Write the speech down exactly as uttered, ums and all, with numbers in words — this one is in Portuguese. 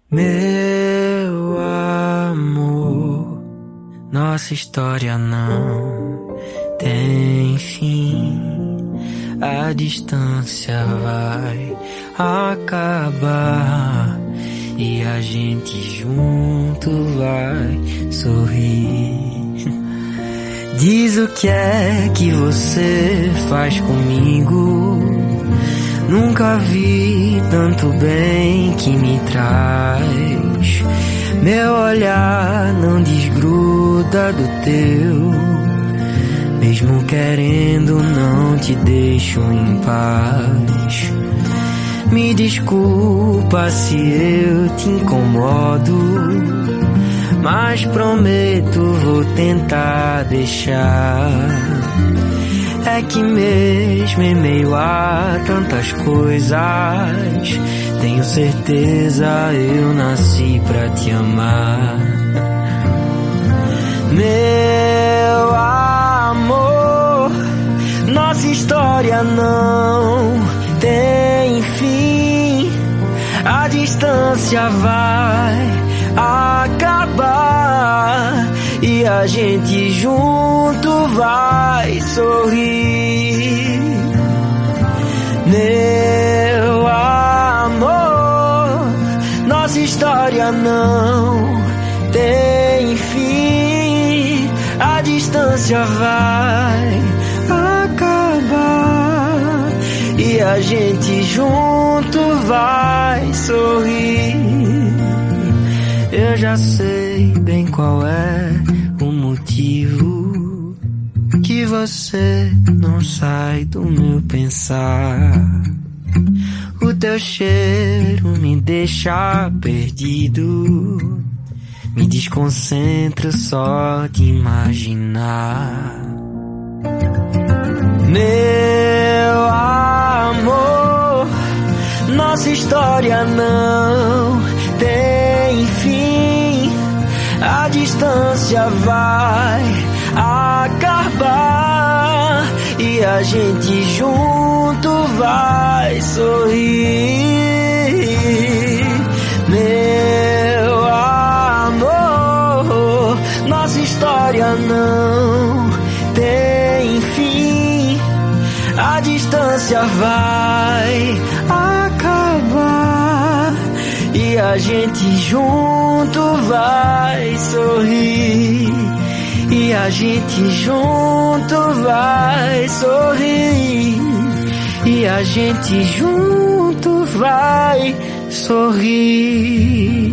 Meu amor, nossa história não tem fim. A distância vai acabar e a gente junto vai sorrir. Diz o que é que você faz comigo. Nunca vi tanto bem que me traz. Meu olhar não desgruda do teu. Mesmo querendo, não te deixo em paz. Me desculpa se eu te incomodo, mas prometo vou tentar deixar. É que mesmo em meio a tantas coisas, tenho certeza eu nasci pra te amar. Meu amor, nossa história não tem fim. A distância vai acabar e a gente junto vai sorrir. Meu amor, nossa história não tem fim. A distância vai acabar e a gente junto vai sorrir. Eu já sei bem qual é o motivo que você não sai do meu pensar. O teu cheiro me deixa perdido, me desconcentro só de imaginar. Meu amor, nossa história não tem fim. A distância vai acabar e a gente junto vai sorrir. Meu amor, nossa história não tem fim. A distância vai acabar e a gente junto vai sorrir. E a gente junto vai sorrir. E a gente junto vai sorrir.